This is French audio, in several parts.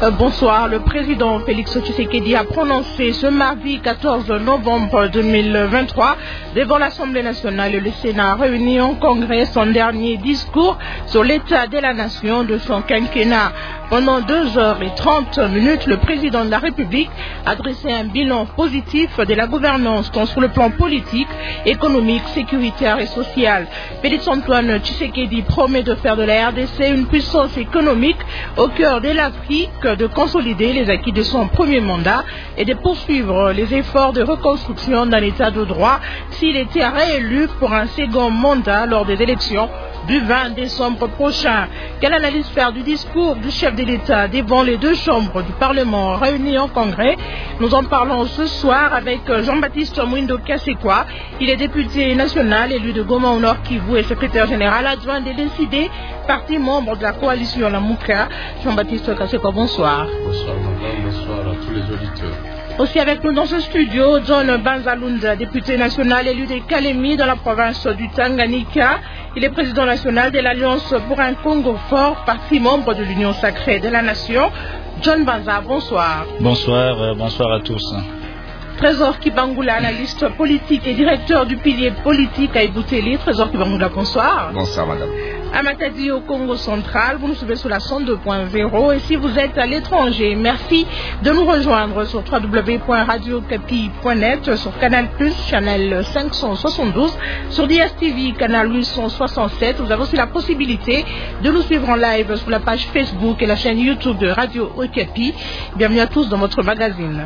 Bonsoir. Le président Félix Tshisekedi a prononcé ce mardi 14 novembre 2023 devant l'Assemblée nationale et le Sénat réunis en congrès son dernier discours sur l'état de la nation de son quinquennat. Pendant 2h30, le président de la République a dressé un bilan positif de la gouvernance tant sur le plan politique, économique, sécuritaire et social. Félix Antoine Tshisekedi promet de faire de la RDC une puissance économique au cœur de l'Afrique, de consolider les acquis de son premier mandat et de poursuivre les efforts de reconstruction d'un état de droit s'il était réélu pour un second mandat lors des élections du 20 décembre prochain. Quelle analyse faire du discours du chef de l'État devant les deux chambres du Parlement réunies en congrès? Nous en parlons ce soir avec Jean-Baptiste Mwindo Kasekwa. Il est député national élu de Goma au Nord Kivu et secrétaire général adjoint des décidés, parti membre de la coalition Lamuka. Jean-Baptiste Kasekwa, bonsoir. Bonsoir madame, bonsoir à tous les auditeurs. Aussi avec nous dans ce studio, John Banzalunda, député national élu de Kalemi dans la province du Tanganyika. Il est président national de l'Alliance pour un Congo fort, parti membre de l'Union sacrée de la nation. John Banza, bonsoir. Bonsoir à tous. Trésor Kibangula, analyste politique et directeur du pilier politique à Ibouteli. Trésor Kibangula, bonsoir. Bonsoir madame. Amatadi au Congo central, vous nous suivez sur la 102.0 et si vous êtes à l'étranger, merci de nous rejoindre sur www.radiocapi.net, sur Canal+, channel 572, sur DSTV, canal 867. Vous avez aussi la possibilité de nous suivre en live sur la page Facebook et la chaîne YouTube de Radio Okapi. Bienvenue à tous dans votre magazine.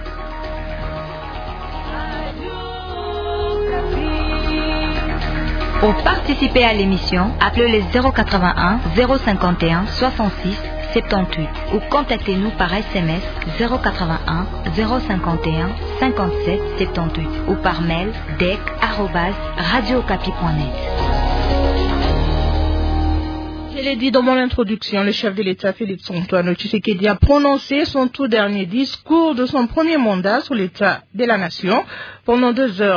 Pour participer à l'émission, appelez les 081 051 66 78 ou contactez-nous par SMS 081 051 57 78 ou par mail dec@radiocapi.net. Je l'ai dit dans mon introduction, le chef de l'État Félix Antoine Tshisekedi a prononcé son tout dernier discours de son premier mandat sur l'état de la nation. Pendant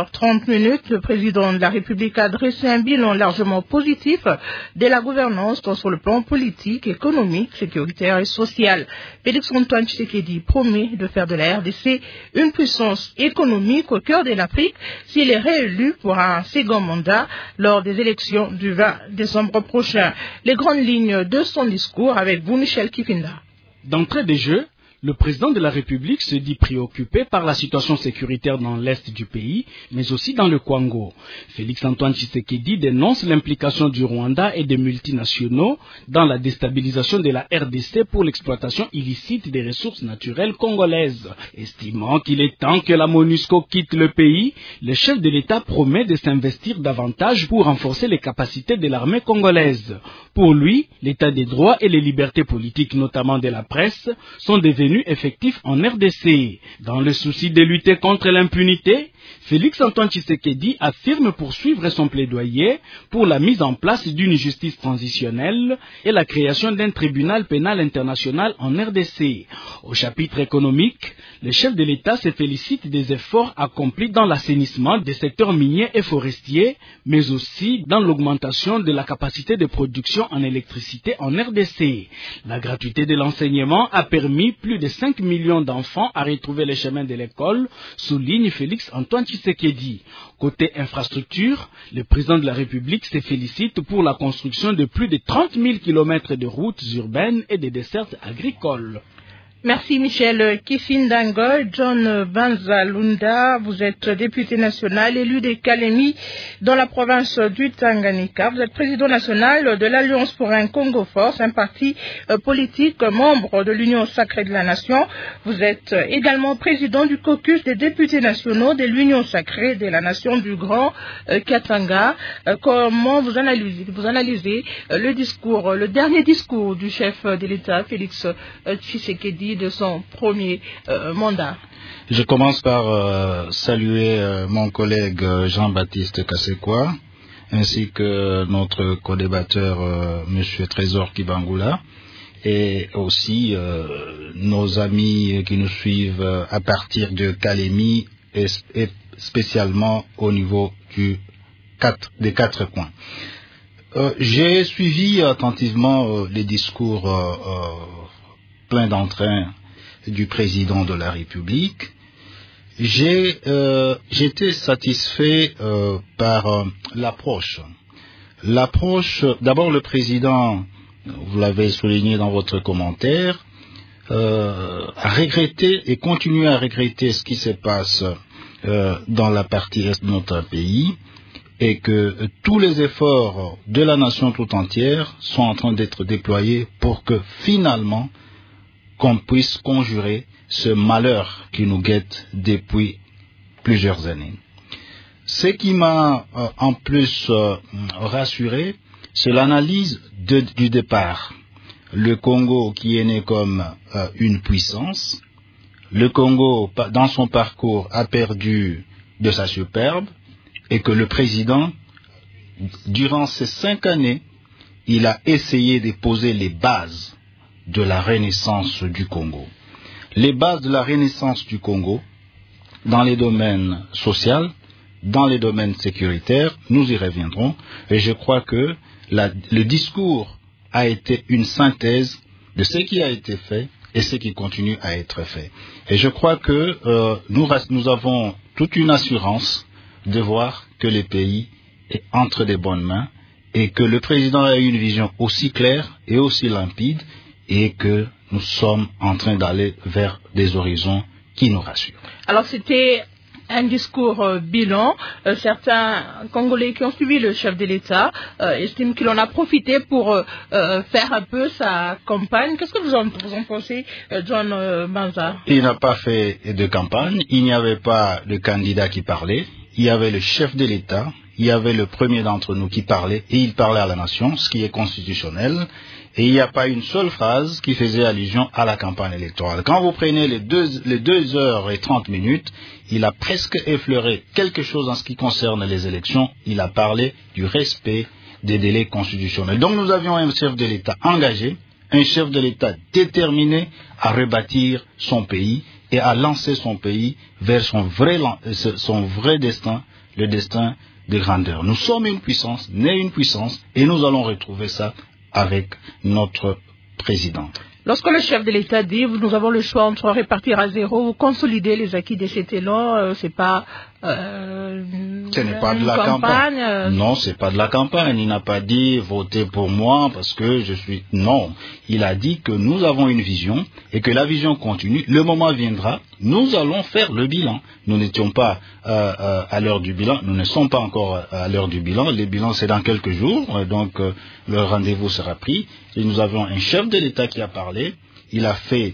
2h30, le président de la République a dressé un bilan largement positif de la gouvernance tant sur le plan politique, économique, sécuritaire et social. Félix Antoine Tshisekedi promet de faire de la RDC une puissance économique au cœur de l'Afrique s'il est réélu pour un second mandat lors des élections du 20 décembre prochain. Les grandes lignes de son discours avec vous, Michel Kifinda. D'entrée des jeux, le président de la République se dit préoccupé par la situation sécuritaire dans l'est du pays, mais aussi dans le Congo. Félix Antoine Tshisekedi dénonce l'implication du Rwanda et des multinationaux dans la déstabilisation de la RDC pour l'exploitation illicite des ressources naturelles congolaises. Estimant qu'il est temps que la MONUSCO quitte le pays, le chef de l'État promet de s'investir davantage pour renforcer les capacités de l'armée congolaise. Pour lui, l'état des droits et les libertés politiques, notamment de la presse, sont devenus effectifs en RDC. Dans le souci de lutter contre l'impunité, Félix Antoine Tshisekedi affirme poursuivre son plaidoyer pour la mise en place d'une justice transitionnelle et la création d'un tribunal pénal international en RDC. Au chapitre économique, le chef de l'État se félicite des efforts accomplis dans l'assainissement des secteurs miniers et forestiers, mais aussi dans l'augmentation de la capacité de production en électricité en RDC. La gratuité de l'enseignement a permis plus de 5 millions d'enfants à retrouver le chemin de l'école, souligne Félix Antoine Tshisekedi. Côté infrastructure, le président de la République se félicite pour la construction de plus de 30 000 km de routes urbaines et de dessertes agricoles. Merci Michel Kifindango. John Banzalunda, vous êtes député national élu de Kalemi dans la province du Tanganyika. Vous êtes président national de l'Alliance pour un Congo fort, un parti politique membre de l'Union sacrée de la nation. Vous êtes également président du caucus des députés nationaux de l'Union sacrée de la nation du Grand Katanga. Comment vous analysez le dernier discours du chef de l'État, Félix Tshisekedi, de son premier mandat? Je commence par saluer mon collègue Jean-Baptiste Kasekwa, ainsi que notre co-débatteur M. Trésor Kibangula, et aussi nos amis qui nous suivent à partir de Kalemi et spécialement au niveau des 4 coins. J'ai suivi attentivement les discours plein d'entrain du président de la République. J'étais satisfait par l'approche. D'abord le président, vous l'avez souligné dans votre commentaire, a regretté et continue à regretter ce qui se passe dans la partie est de notre pays, et que tous les efforts de la nation tout entière sont en train d'être déployés pour que finalement qu'on puisse conjurer ce malheur qui nous guette depuis plusieurs années. Ce qui m'a en plus rassuré, c'est l'analyse du départ. Le Congo qui est né comme une puissance, le Congo dans son parcours a perdu de sa superbe, et que le président, durant ces 5 années, il a essayé de poser les bases de la renaissance du Congo. Les bases de la renaissance du Congo, dans les domaines sociaux, dans les domaines sécuritaires, nous y reviendrons, et je crois que le discours a été une synthèse de ce qui a été fait et ce qui continue à être fait. Et je crois que nous avons toute une assurance de voir que le pays est entre des bonnes mains et que le président a eu une vision aussi claire et aussi limpide et que nous sommes en train d'aller vers des horizons qui nous rassurent. Alors c'était un discours bilan. Certains Congolais qui ont suivi le chef de l'État estiment qu'il en a profité pour faire un peu sa campagne. Qu'est-ce que vous en pensez, John Banza? Il n'a pas fait de campagne. Il n'y avait pas de candidat qui parlait. Il y avait le chef de l'État, il y avait le premier d'entre nous qui parlait, et il parlait à la nation, ce qui est constitutionnel, et il n'y a pas une seule phrase qui faisait allusion à la campagne électorale. Quand vous prenez les 2 heures et 30 minutes, il a presque effleuré quelque chose en ce qui concerne les élections, il a parlé du respect des délais constitutionnels. Donc nous avions un chef de l'État engagé, un chef de l'État déterminé à rebâtir son pays, et à lancer son pays vers son vrai destin, le destin de grandeur. Nous sommes une puissance, née une puissance, et nous allons retrouver ça avec notre président. Lorsque le chef de l'État dit nous avons le choix entre répartir à zéro ou consolider les acquis de cet élan, c'est pas ce n'est pas de la campagne. Non, c'est pas de la campagne. Il n'a pas dit votez pour moi parce que je suis. Non, il a dit que nous avons une vision et que la vision continue. Le moment viendra, nous allons faire le bilan. Nous n'étions pas à l'heure du bilan. Nous ne sommes pas encore à l'heure du bilan. Le bilan c'est dans quelques jours, donc le rendez-vous sera pris. Et nous avons un chef de l'État qui a parlé. Il a fait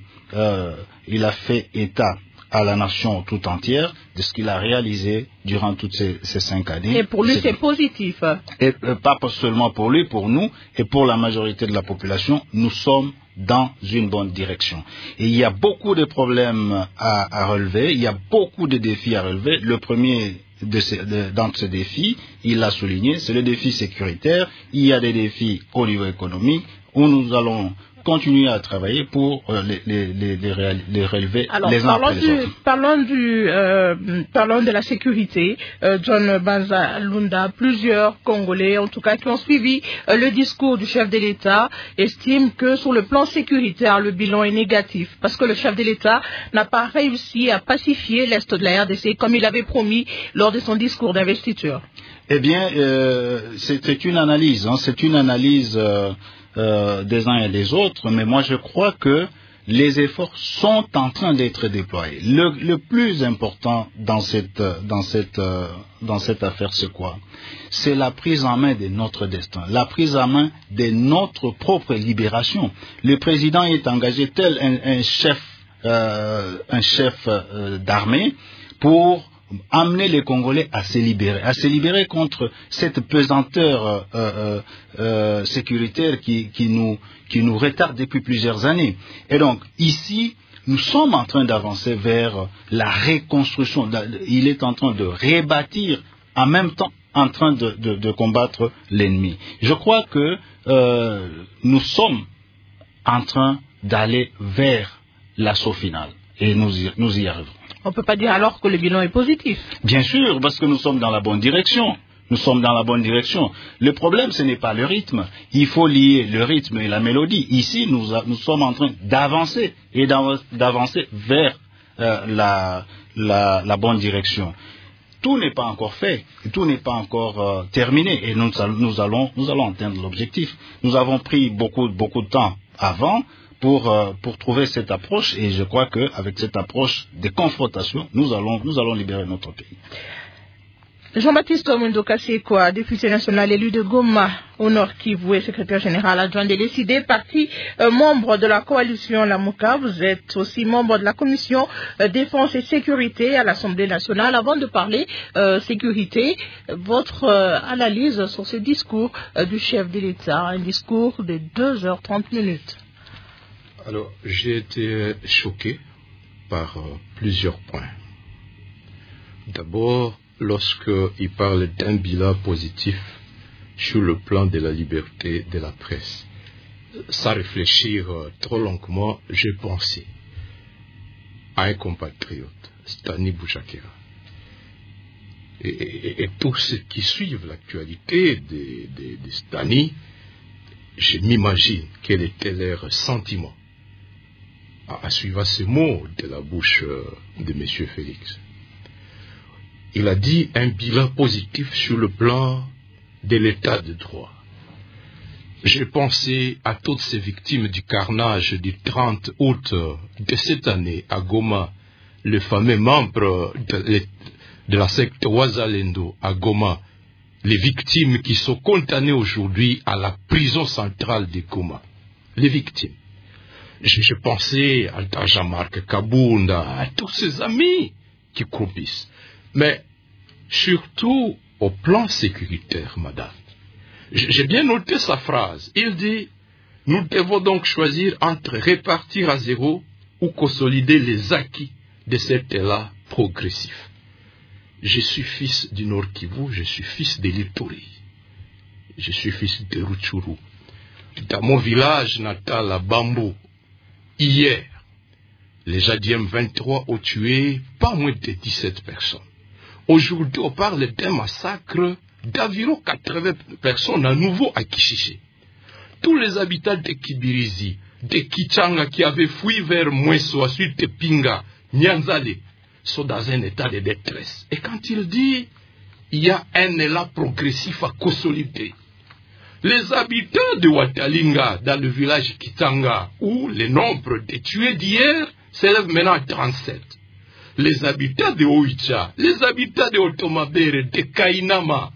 état à la nation tout entière de ce qu'il a réalisé durant toutes ces 5 années. Et pour lui, c'est positif. Et pas seulement pour lui, pour nous et pour la majorité de la population, nous sommes dans une bonne direction. Et il y a beaucoup de problèmes à relever, il y a beaucoup de défis à relever. Le premier d'entre ces défis, il l'a souligné, c'est le défi sécuritaire. Il y a des défis au niveau économique où nous allons continuer à travailler pour les relever. Alors, les uns après les autres. Parlons de la sécurité. John Banza Lunda, plusieurs Congolais, en tout cas, qui ont suivi le discours du chef de l'État, estiment que sur le plan sécuritaire, le bilan est négatif, parce que le chef de l'État n'a pas réussi à pacifier l'Est de la RDC comme il avait promis lors de son discours d'investiture. Eh bien, c'est une analyse, c'est une analyse des uns et des autres, mais moi je crois que les efforts sont en train d'être déployés. Le plus important dans cette affaire, c'est quoi? C'est la prise en main de notre destin, la prise en main de notre propre libération. Le président est engagé tel un chef d'armée pour amener les Congolais à se libérer contre cette pesanteur sécuritaire qui nous retarde depuis plusieurs années. Et donc, ici, nous sommes en train d'avancer vers la reconstruction. Il est en train de rebâtir, en même temps, en train de combattre l'ennemi. Je crois que nous sommes en train d'aller vers l'assaut final. Et nous y arriverons. On ne peut pas dire alors que le bilan est positif. Bien sûr, parce que nous sommes dans la bonne direction. nous sommes dans la bonne direction. Le problème, ce n'est pas le rythme. Il faut lier le rythme et la mélodie. Ici, nous sommes en train d'avancer et d'avancer vers la bonne direction. Tout n'est pas encore fait, tout n'est pas encore terminé et nous allons atteindre l'objectif. Nous avons pris beaucoup de temps avant pour trouver cette approche et je crois qu'avec cette approche de confrontation, nous allons libérer notre pays. Jean-Baptiste Mundo Kasekwa, député national élu de Goma, au Nord Kivu et secrétaire général adjoint des décidés, parti membre de la coalition Lamuka. Vous êtes aussi membre de la commission défense et sécurité à l'Assemblée nationale. Avant de parler sécurité, votre analyse sur ce discours du chef de l'État, un discours de 2h30. Alors, j'ai été choqué par plusieurs points. D'abord, lorsqu'il parle d'un bilan positif sur le plan de la liberté de la presse. Sans réfléchir trop longuement, j'ai pensé à un compatriote, Stani Bouchakera. Et tous ceux qui suivent l'actualité de Stani, je m'imagine quel était leur sentiment à suivre ces mots de la bouche de M. Félix. Il a dit un bilan positif sur le plan de l'état de droit. J'ai pensé à toutes ces victimes du carnage du 30 août de cette année à Goma, le fameux membre de la secte Wazalendo à Goma, les victimes qui sont condamnées aujourd'hui à la prison centrale de Goma. Les victimes. Je pensais à Jean-Marc Kabunda, à tous ses amis qui croupissent. Mais surtout au plan sécuritaire, madame. J'ai bien noté sa phrase. Il dit, nous devons donc choisir entre répartir à zéro ou consolider les acquis de cet élan progressif. Je suis fils du Nord Kivu, je suis fils de l'Ituri. Je suis fils de Rutshuru. Dans mon village natal à Bambou, hier, les Jadiem 23 ont tué pas moins de 17 personnes. Aujourd'hui, on parle d'un massacre d'environ 80 personnes à nouveau à Kishiché. Tous les habitants de Kibirizi, de Kichanga qui avaient fui vers Mweso, ensuite de Pinga, Nyanzale, sont dans un état de détresse. Et quand il dit, il y a un élan progressif à consolider. Les habitants de Watalinga, dans le village Kitanga, où le nombre de tués d'hier s'élève maintenant à 37. Les habitants de Oicha, les habitants de Otomabere, de Kainama.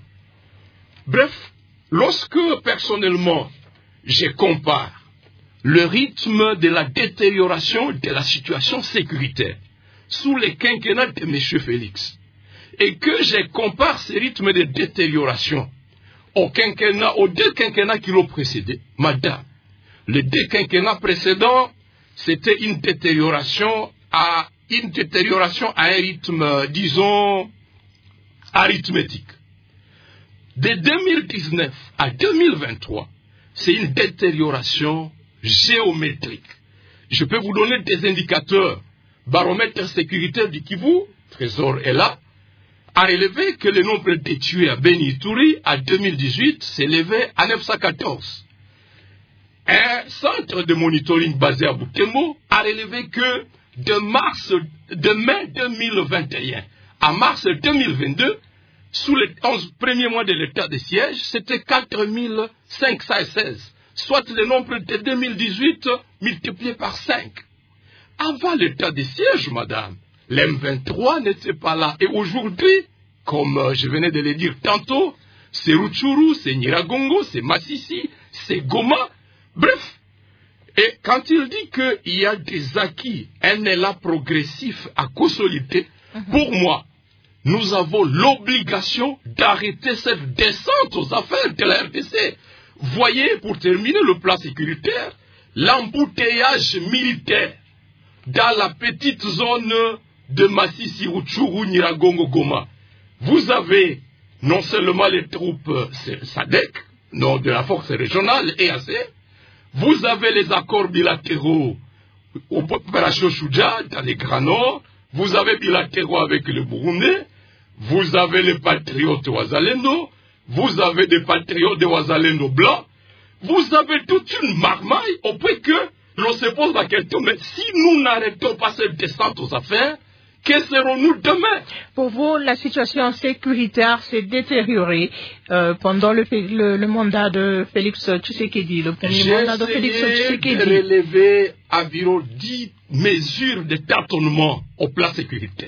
Bref, lorsque personnellement je compare le rythme de la détérioration de la situation sécuritaire sous le quinquennat de M. Félix et que je compare ce rythme de détérioration aux deux quinquennats qui l'ont précédé, madame, les deux quinquennats précédents, c'était une détérioration à un rythme, disons, arithmétique. De 2019 à 2023, c'est une détérioration géométrique. Je peux vous donner des indicateurs. Baromètre sécuritaire du Kivu, Trésor est là, a relevé que le nombre de tués à Beni-Ituri à 2018 s'élevait à 914. Un centre de monitoring basé à Butembo a relevé que de mai 2021 à mars 2022, sous les 11 premiers mois de l'état de siège, c'était 4516, soit le nombre de 2018 multiplié par 5. Avant l'état de siège, madame, l'M23 n'était pas là. Et aujourd'hui, comme je venais de le dire tantôt, c'est Rutshuru, c'est Nyiragongo, c'est Masisi, c'est Goma. Bref, et quand il dit qu'il y a des acquis, un élan progressif à consolider, pour moi, nous avons l'obligation d'arrêter cette descente aux affaires de la RDC. Voyez, pour terminer le plan sécuritaire, l'embouteillage militaire dans la petite zone de Masisi, Rutshuru, Nyiragongo, Goma. Vous avez non seulement les troupes SADC, non, de la force régionale, EAC, vous avez les accords bilatéraux, opération Shuja, dans les Grands Nord, vous avez bilatéraux avec le Burundi, vous avez les patriotes Wazalendo, vous avez des patriotes de Wazalendo blancs, vous avez toute une marmaille au point que l'on se pose la question, mais si nous n'arrêtons pas cette descente aux affaires, que serons-nous demain? Pour vous, la situation sécuritaire s'est détériorée pendant le mandat de Félix Tshisekedi, le premier mandat de Félix Tshisekedi. J'ai relevé environ 10 mesures de tâtonnement au plan sécuritaire.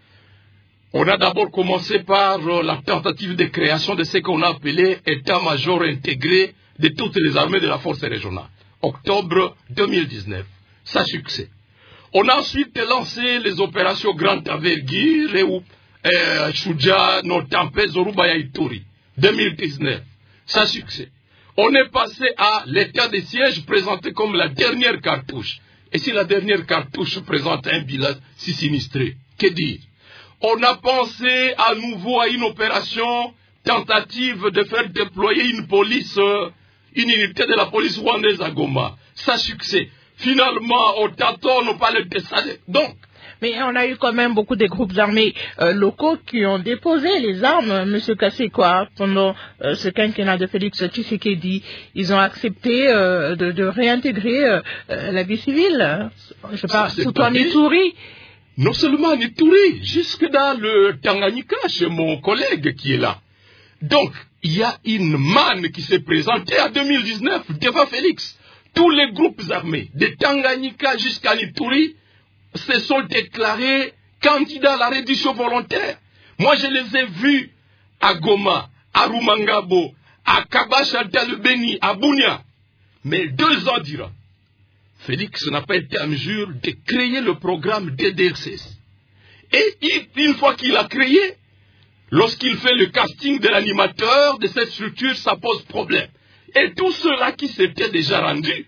On a d'abord commencé par la tentative de création de ce qu'on a appelé état-major intégré de toutes les armées de la force régionale, octobre 2019. Ça succès. On a ensuite lancé les opérations grande envergure, Shuja, Notampe, Zorubaya, Ituri, 2019. Ça succès. On est passé à l'état de siège présenté comme la dernière cartouche. Et si la dernière cartouche présente un bilan si sinistré, que dire? On a pensé à nouveau à une opération tentative de faire déployer une police, une unité de la police rwandaise à Goma. Ça succès. Finalement, on tâtonne, on parle de ça. Donc, mais on a eu quand même beaucoup de groupes armés locaux qui ont déposé les armes, M. Kassekwa, pendant ce quinquennat de Félix Tshisekedi. Ils ont accepté de réintégrer la vie civile. Je sais pas, surtout en Ituri. Non seulement en Ituri, jusque dans le Tanganyika, chez mon collègue qui est là. Donc, il y a une manne qui s'est présentée en 2019 devant Félix. Tous les groupes armés, de Tanganyika jusqu'à Ituri, se sont déclarés candidats à la reddition volontaire. Moi, je les ai vus à Goma, à Rumangabo, à Kabasha, dans le Beni, à Bunia. Mais 2 ans durant, Félix n'a pas été en mesure de créer le programme DDRCS. Et une fois qu'il a créé, lorsqu'il fait le casting de l'animateur de cette structure, ça pose problème. Et tous ceux-là qui s'étaient déjà rendus,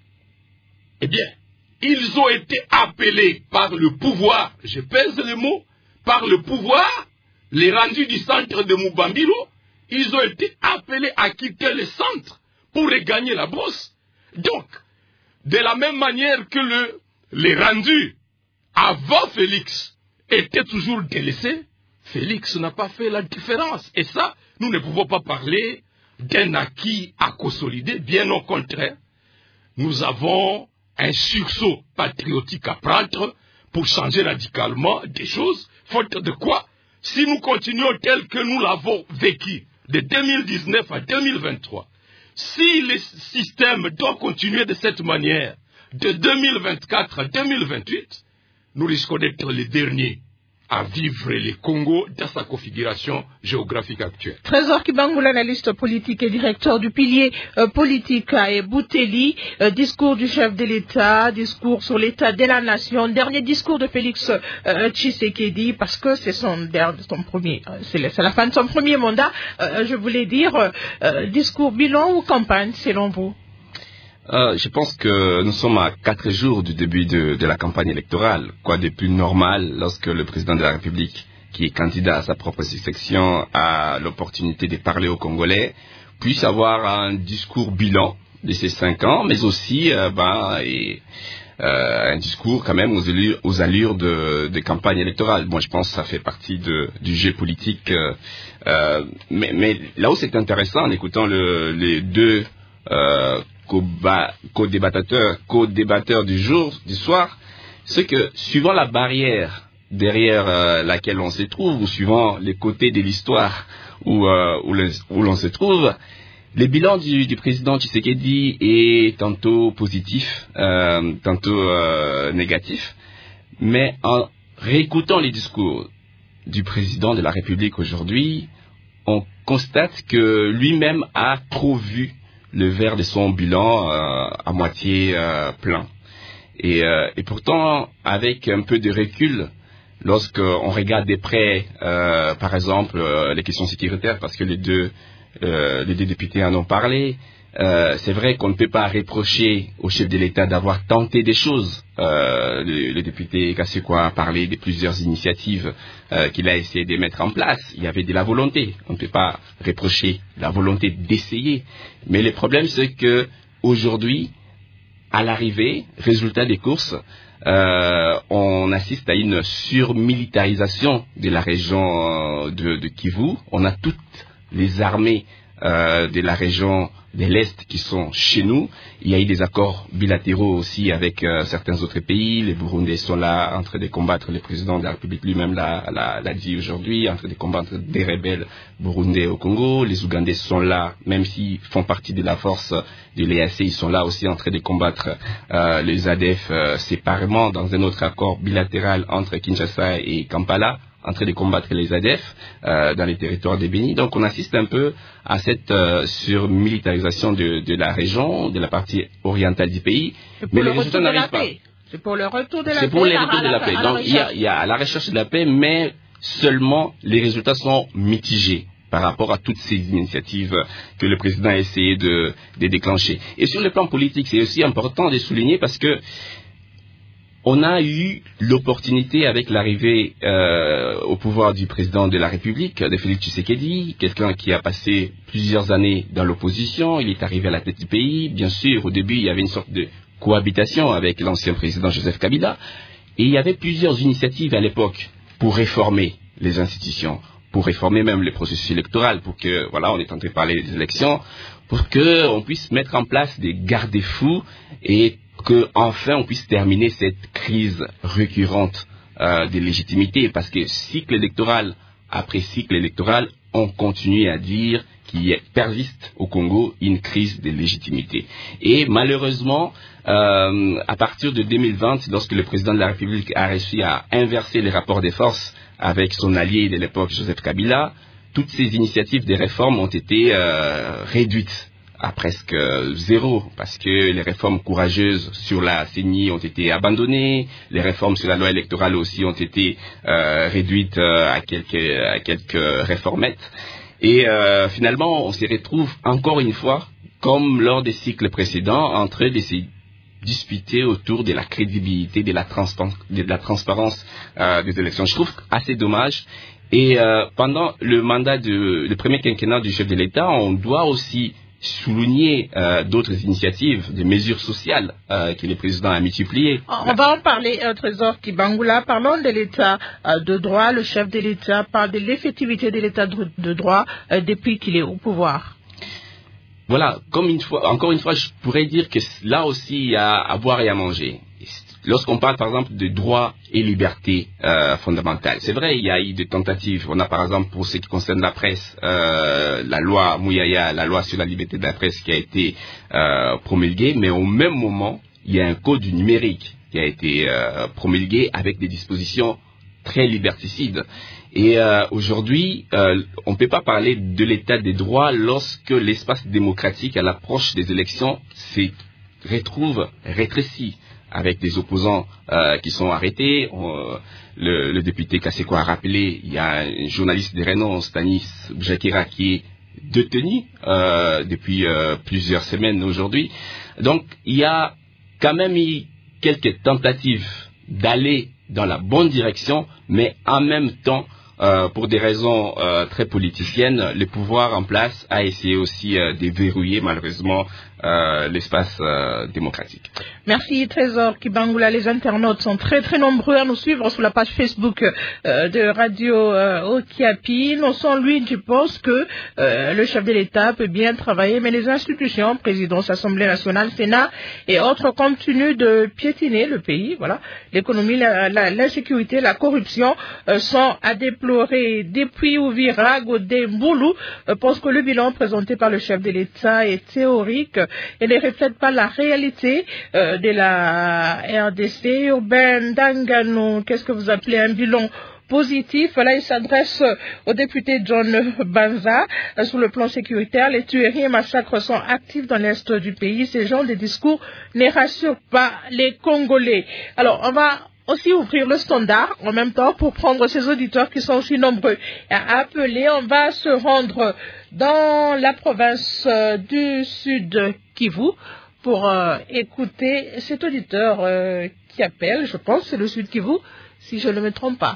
eh bien, ils ont été appelés par le pouvoir, je pèse le mot, par le pouvoir, les rendus du centre de Mubambiro, ils ont été appelés à quitter le centre pour regagner la brousse. Donc, de la même manière que les rendus avant Félix étaient toujours délaissés, Félix n'a pas fait la différence. Et ça, nous ne pouvons pas parler d'un acquis à consolider, bien au contraire. Nous avons un sursaut patriotique à prendre pour changer radicalement des choses, faute de quoi, si nous continuons tel que nous l'avons vécu de 2019 à 2023, si le système doit continuer de cette manière de 2024 à 2028, nous risquons d'être les derniers à vivre les Congo dans sa configuration géographique actuelle. Trésor Kibangula, analyste politique et directeur du pilier politique à Bouteli, discours du chef de l'État, discours sur l'état de la nation, dernier discours de Félix Tshisekedi, parce que c'est son premier, c'est la fin de son premier mandat. Je voulais dire, discours bilan ou campagne selon vous? Je pense que nous sommes à 4 jours du début de la campagne électorale. Quoi de plus normal lorsque le président de la République, qui est candidat à sa propre succession, a l'opportunité de parler aux Congolais, puisse avoir un discours bilan de ces 5 ans, mais aussi un discours quand même aux allures de campagne électorale. Moi, je pense que ça fait partie du jeu politique. Mais là où c'est intéressant, en écoutant les deux co-débatteurs du soir, c'est que suivant la barrière derrière laquelle on se trouve, ou suivant les côtés de l'histoire où l'on se trouve, le bilan du président Tshisekedi est tantôt positif, tantôt négatif, mais en réécoutant les discours du président de la République aujourd'hui, on constate que lui-même a trop vu le verre de son bilan à moitié plein. Et pourtant, avec un peu de recul, lorsqu'on regarde de près, par exemple, les questions sécuritaires, parce que les deux députés en ont parlé, c'est vrai qu'on ne peut pas reprocher au chef de l'État d'avoir tenté des choses. Le député Kassekwa a parlé de plusieurs initiatives qu'il a essayé de mettre en place. Il y avait de la volonté. On ne peut pas reprocher la volonté d'essayer. Mais le problème, c'est que aujourd'hui, à l'arrivée, résultat des courses, on assiste à une surmilitarisation de la région de Kivu. On a toutes les armées de la région de l'Est qui sont chez nous. Il y a eu des accords bilatéraux aussi avec certains autres pays. Les Burundais sont là en train de combattre, le président de la République lui-même l'a dit aujourd'hui, en train de combattre des rebelles burundais au Congo. Les Ougandais sont là, même s'ils font partie de la force de l'EAC, ils sont là aussi en train de combattre les ADF séparément dans un autre accord bilatéral entre Kinshasa et Kampala, en train de combattre les ADF dans les territoires de Béni. Donc on assiste un peu à cette surmilitarisation de la région, de la partie orientale du pays. Mais les résultats n'arrivent pas. C'est pour le retour de la paix. C'est pour le retour de la paix. Donc il y a la recherche de la paix, mais seulement les résultats sont mitigés par rapport à toutes ces initiatives que le président a essayé de déclencher. Et sur le plan politique, c'est aussi important de souligner parce que on a eu l'opportunité avec l'arrivée au pouvoir du président de la République, de Félix Tshisekedi, quelqu'un qui a passé plusieurs années dans l'opposition. Il est arrivé à la tête du pays. Bien sûr, au début, il y avait une sorte de cohabitation avec l'ancien président Joseph Kabila. Et il y avait plusieurs initiatives à l'époque pour réformer les institutions, pour réformer même le processus électoral, pour que, voilà, on est en train de parler des élections, pour qu'on puisse mettre en place des garde-fous et qu'enfin on puisse terminer cette crise récurrente de légitimité, parce que cycle électoral après cycle électoral, on continue à dire qu'il persiste au Congo une crise de légitimité. Et malheureusement, à partir de 2020, lorsque le président de la République a réussi à inverser les rapports des forces avec son allié de l'époque, Joseph Kabila, toutes ces initiatives de réformes ont été réduites à presque zéro, parce que les réformes courageuses sur la CENI ont été abandonnées, les réformes sur la loi électorale aussi ont été réduites à quelques réformettes, et finalement on se retrouve encore une fois, comme lors des cycles précédents, en train de se disputer autour de la crédibilité, de la transparence des élections. Je trouve assez dommage. Et pendant le mandat le premier quinquennat du chef de l'État, on doit aussi souligner d'autres initiatives, des mesures sociales que le président a multipliées. On va en parler, Trésor Kibangula. Parlons de l'état de droit. Le chef de l'État parle de l'effectivité de l'état de droit depuis qu'il est au pouvoir. Voilà, encore une fois, je pourrais dire que là aussi, il y a à boire et à manger. Lorsqu'on parle, par exemple, de droits et libertés fondamentales, c'est vrai, il y a eu des tentatives. On a, par exemple, pour ce qui concerne la presse, la loi Mouyaya, la loi sur la liberté de la presse qui a été promulguée, mais au même moment, il y a un code du numérique qui a été promulgué avec des dispositions très liberticides. Et aujourd'hui, on ne peut pas parler de l'état des droits lorsque l'espace démocratique à l'approche des élections se retrouve rétréci, avec des opposants qui sont arrêtés. Le député Kaseko a rappelé, il y a un journaliste de renom, Stanis Bjakira, qui est détenu depuis plusieurs semaines aujourd'hui. Donc, il y a quand même eu quelques tentatives d'aller dans la bonne direction, mais en même temps, pour des raisons très politiciennes, le pouvoir en place a essayé aussi de verrouiller malheureusement l'espace démocratique. Merci Trésor Kibangula. Les internautes sont très très nombreux à nous suivre sur la page Facebook de Radio Okapi. Non sans lui, je pense que le chef de l'État peut bien travailler, mais les institutions, présidence, Assemblée nationale, Sénat et autres continuent de piétiner le pays. Voilà, l'économie, l'insécurité, la corruption sont à déplorer. Depuis Ouvira, Godé, Mboulou pense que le bilan présenté par le chef de l'État est théorique et ne reflète pas la réalité de la RDC. Urbain Dangano, qu'est-ce que vous appelez un bilan positif? Là, il s'adresse au député John Banza. Sur le plan sécuritaire, les tueries et massacres sont actifs dans l'est du pays. Ces genres de discours ne rassurent pas les Congolais. Alors, on va aussi ouvrir le standard en même temps pour prendre ces auditeurs qui sont aussi nombreux à appeler. On va se rendre dans la province du Sud Kivu pour écouter cet auditeur qui appelle, je pense, c'est le Sud Kivu, si je ne me trompe pas.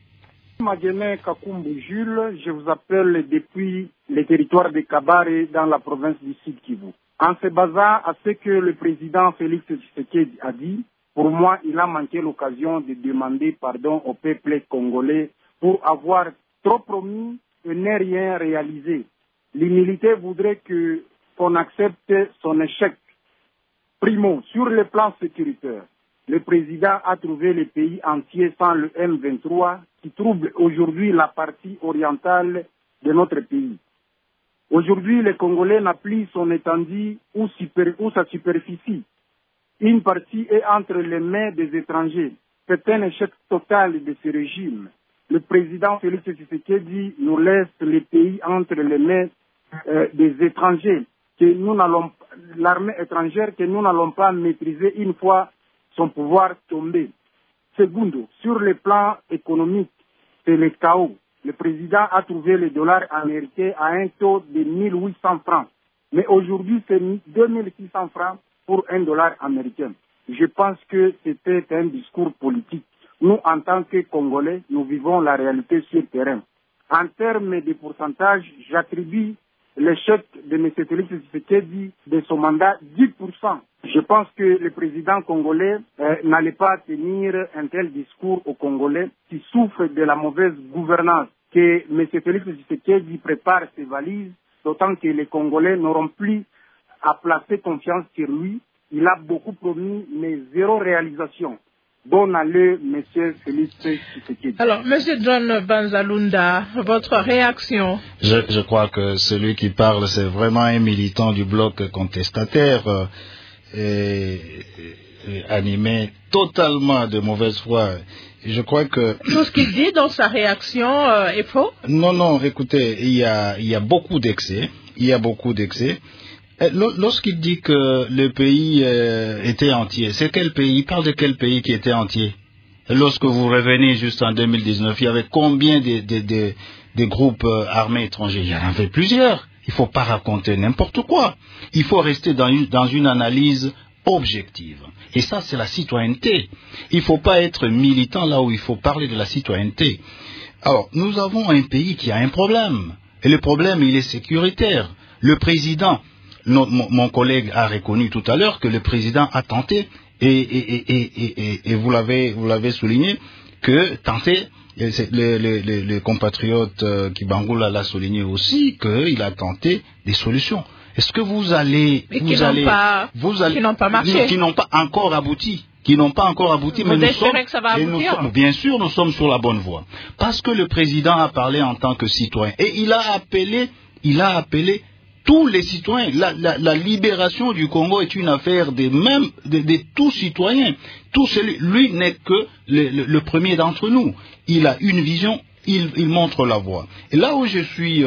Madjene Kakumbu Jules, je vous appelle depuis le territoire de Kabare dans la province du Sud Kivu. En se basant à ce que le président Félix Tshisekedi a dit, pour moi, il a manqué l'occasion de demander pardon au peuple congolais pour avoir trop promis et ne rien réalisé. L'humilité voudrait qu'on accepte son échec. Primo, sur le plan sécuritaire, le président a trouvé le pays entier sans le M23 qui trouble aujourd'hui la partie orientale de notre pays. Aujourd'hui, le Congolais n'a plus son étendue ou sa superficie. Une partie est entre les mains des étrangers. C'est un échec total de ce régime. Le président Félix Tshisekedi nous laisse les pays entre les mains des étrangers, l'armée étrangère que nous n'allons pas maîtriser une fois son pouvoir tombé. Secondo, sur le plan économique, c'est le chaos. Le président a trouvé le dollar américain à un taux de 1800 francs. Mais aujourd'hui, c'est 2600 francs pour un dollar américain. Je pense que c'était un discours politique. Nous, en tant que Congolais, nous vivons la réalité sur le terrain. En termes de pourcentage, j'attribue l'échec de M. Félix Tshisekedi de son mandat 10%. Je pense que le président congolais n'allait pas tenir un tel discours aux Congolais qui souffrent de la mauvaise gouvernance, que M. Félix Tshisekedi prépare ses valises, d'autant que les Congolais n'auront plus à placer confiance sur lui. Il a beaucoup promis, mais zéro réalisation. Bonne année, M. Félix Tshisekedi. Alors, M. John Banzalunda, votre réaction? Je crois que celui qui parle, c'est vraiment un militant du bloc contestataire, animé totalement de mauvaise foi. Je crois que... Tout ce qu'il dit dans sa réaction est faux? Non, écoutez, il y a beaucoup d'excès. Lorsqu'il dit que le pays était entier, c'est quel pays? Il parle de quel pays qui était entier? Lorsque vous revenez juste en 2019, il y avait combien de groupes armés étrangers? Il y en avait plusieurs. Il ne faut pas raconter n'importe quoi. Il faut rester dans une analyse objective. Et ça, c'est la citoyenneté. Il ne faut pas être militant là où il faut parler de la citoyenneté. Alors, nous avons un pays qui a un problème. Et le problème, il est sécuritaire. Le président... Mon collègue a reconnu tout à l'heure que le président a tenté, et vous l'avez souligné, que tenter, le compatriote Kibangula l'a souligné aussi, qu'il a tenté des solutions. Est-ce que vous allez... Mais qui n'ont pas marché. Qui n'ont pas encore abouti. Mais nous sommes, que ça va aboutir. Bien sûr, nous sommes sur la bonne voie. Parce que le président a parlé en tant que citoyen. Et il a appelé tous les citoyens. La libération du Congo est une affaire de tous citoyens. Lui n'est que le premier d'entre nous. Il a une vision, il montre la voie. Et là où je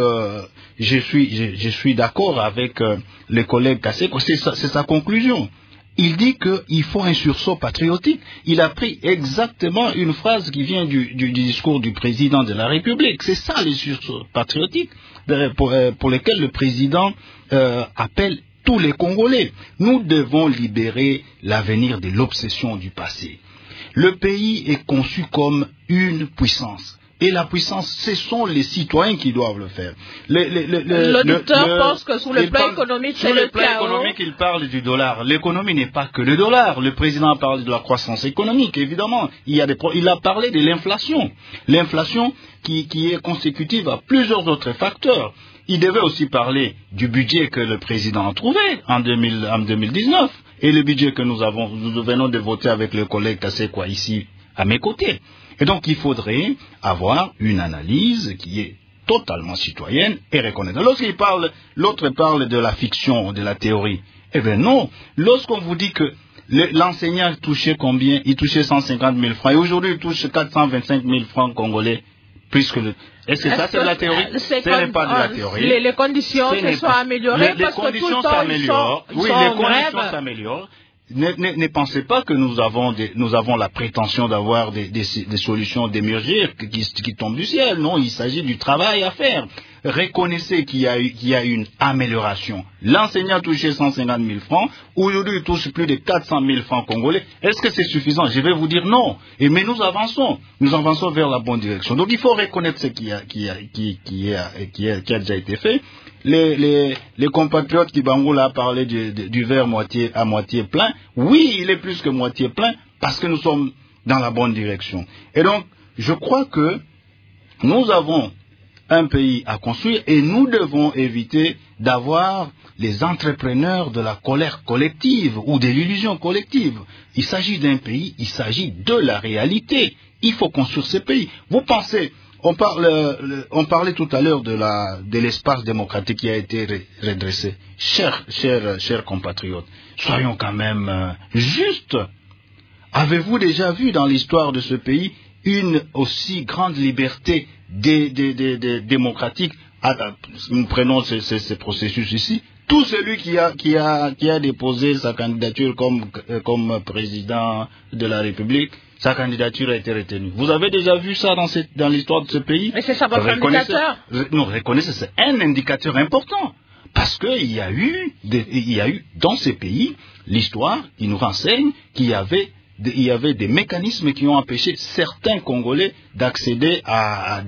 suis d'accord avec les collègues Kaseko, c'est sa conclusion. Il dit qu'il faut un sursaut patriotique. Il a pris exactement une phrase qui vient du discours du président de la République. C'est ça les sursauts patriotiques pour lesquels le président appelle tous les Congolais. Nous devons libérer l'avenir de l'obsession du passé. Le pays est conçu comme une puissance. Et la puissance, ce sont les citoyens qui doivent le faire. L'auditeur pense que sur le plan économique, c'est le chaos. Sur le plan économique, il parle du dollar. L'économie n'est pas que le dollar. Le président a parlé de la croissance économique, évidemment. Il a parlé de l'inflation. L'inflation qui est consécutive à plusieurs autres facteurs. Il devait aussi parler du budget que le président a trouvé en 2019. Et le budget que nous venons de voter avec le collègue Kassekwa ici, à mes côtés. Et donc, il faudrait avoir une analyse qui est totalement citoyenne et reconnaissante. L'autre parle de la fiction, de la théorie. Eh bien non, lorsqu'on vous dit que l'enseignant touchait combien? Il touchait 150 000 francs. Et aujourd'hui, il touche 425 000 francs congolais. Est-ce que ça, c'est de la théorie? Ce n'est pas de la théorie. Les conditions se sont améliorées parce que tout le temps, ils sont les conditions s'améliorent. Ne pensez pas que nous avons la prétention d'avoir des solutions d'émerger qui tombent du ciel. Non, il s'agit du travail à faire. Reconnaissez qu'il y a une amélioration. L'enseignant touchait 150 000 francs. Aujourd'hui, il touche plus de 400 000 francs congolais. Est-ce que c'est suffisant? Je vais vous dire non. Mais nous avançons. Nous avançons vers la bonne direction. Donc, il faut reconnaître ce qui a déjà été fait. Les compatriotes qui Bangoula a parlé du verre à moitié plein. Oui, il est plus que moitié plein parce que nous sommes dans la bonne direction. Et donc, je crois que nous avons un pays à construire et nous devons éviter d'avoir les entrepreneurs de la colère collective ou de l'illusion collective. Il s'agit d'un pays, il s'agit de la réalité. Il faut construire ce pays. Vous pensez, on parlait tout à l'heure de l'espace démocratique qui a été redressé. Chers compatriotes, soyons quand même justes. Avez-vous déjà vu dans l'histoire de ce pays une aussi grande liberté démocratique? Nous prenons ce processus ici. Tout celui qui a déposé sa candidature comme président de la République, sa candidature a été retenue. Vous avez déjà vu ça dans l'histoire de ce pays? Mais c'est ça votre indicateur? Non, reconnaissez, c'est un indicateur important. Parce qu'il y a eu dans ces pays, l'histoire qui nous renseigne qu'il y avait des mécanismes qui ont empêché certains Congolais d'accéder à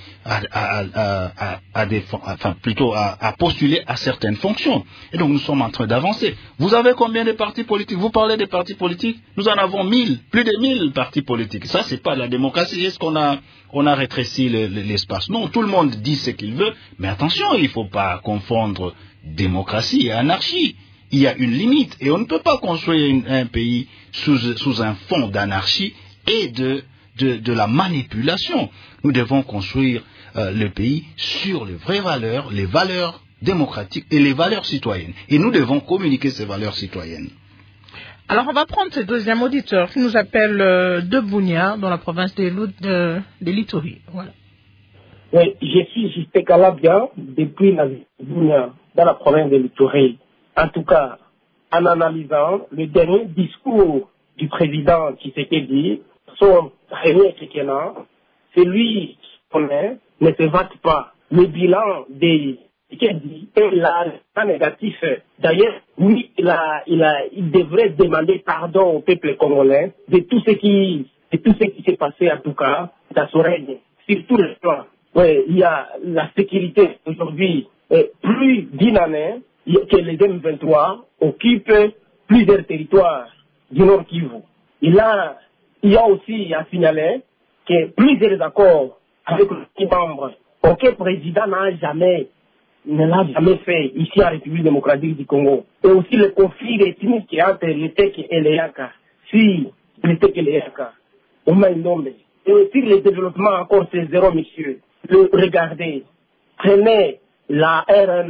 postuler à certaines fonctions. Et donc nous sommes en train d'avancer. Vous avez combien de partis politiques? Vous parlez des partis politiques? Nous en avons 1000, plus de 1000 partis politiques. Ça, c'est pas de la démocratie. Est-ce qu'on a rétréci l'espace? Non, tout le monde dit ce qu'il veut, mais attention, il ne faut pas confondre démocratie et anarchie. Il y a une limite et on ne peut pas construire un pays sous un fond d'anarchie et de la manipulation. Nous devons construire le pays sur les vraies valeurs, les valeurs démocratiques et les valeurs citoyennes. Et nous devons communiquer ces valeurs citoyennes. Alors on va prendre ce deuxième auditeur qui nous appelle de Bunia, dans la province de l'Ituri. Voilà. Oui, je suis Justin Calabia, depuis la ville de Bunia, dans la province de l'Ituri. En tout cas, en analysant le dernier discours du président Tshisekedi, son premier quinquennat, celui qui connaît ne se vante pas. Le bilan de Tshisekedi est là, négatif. D'ailleurs, oui, il devrait demander pardon au peuple congolais de tout ce qui s'est passé, en tout cas, dans son règne, sur tous les plans. Oui, il y a la sécurité aujourd'hui, plus d'une année, que les M23 occupent plusieurs territoires du Nord Kivu. Il y a aussi à signaler que plusieurs accords avec les membres, aucun président ne l'a jamais fait ici en République démocratique du Congo. Et aussi le conflit ethnique entre les TEC et les Yaka. Si les TEC et les Yaka, au Maïnombe. Et aussi le développement encore, c'est zéro, monsieur. Regardez, prenez la